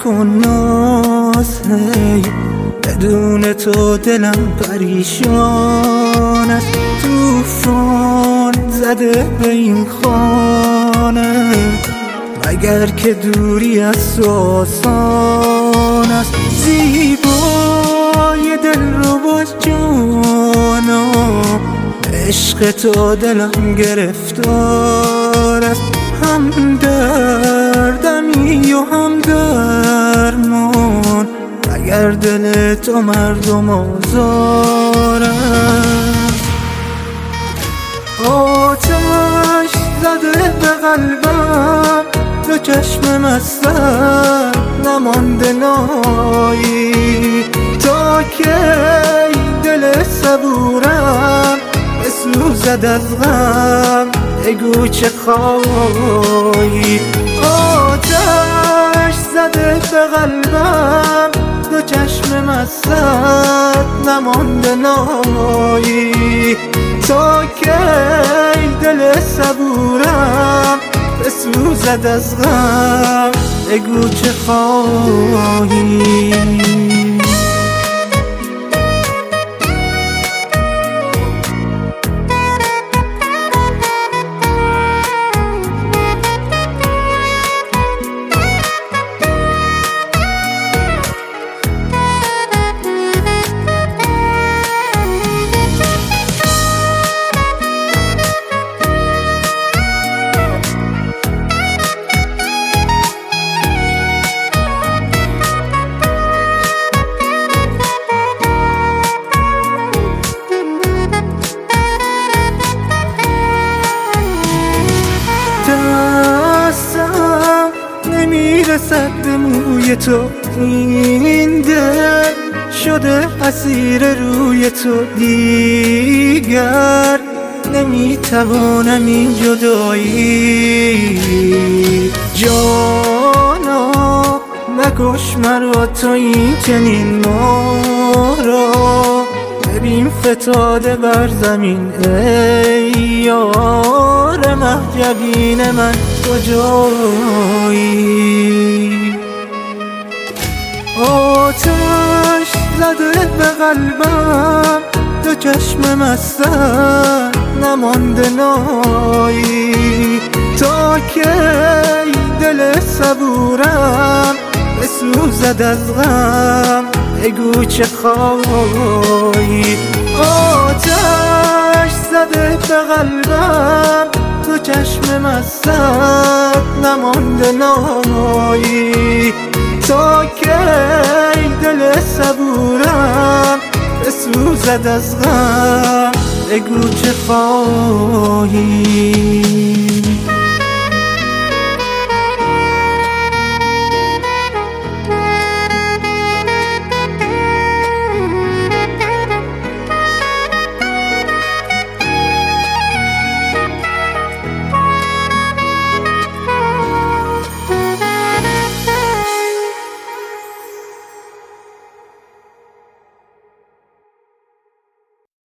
نکن ناز، هی بدون تو دلم پریشان است. طوفان زده به این خانه، مگر که دوری از تو آسان است. زیبای دل رو با جانا، عشق تو دلم گرفتار است. هم دردمی و هم درمان، اگر دل تو مردم آزار است. آتش زده به قلبم، دو چشم مستم نمانده نایی. تا کی دل صبورم بسوزد از غم، بگو چه خواهی. آتش زده به قلبم، دو چشم مستت نمانده نایی. تا کی دل صبورم بسوزد از غم، بگو چه خواهی. نمیرسد به موی تو این دل، شده اسیر روی تو دیگر. نمیتوانم این جدایی، جانا نکش مرا تو این چنین ما را. ببین فتاده بر زمین ای یار مهجبین من کجایی. آتش زده به قلبم، دو چشم مستم نمانده نایی. تا کی دل صبورم بسوزد از غم، بگو چه خواهی. آتش زده به قلبم، دو چشم مستت نمانده نایی. تا کی دل صبورم بسوزد از غم، بگو چه خواهی.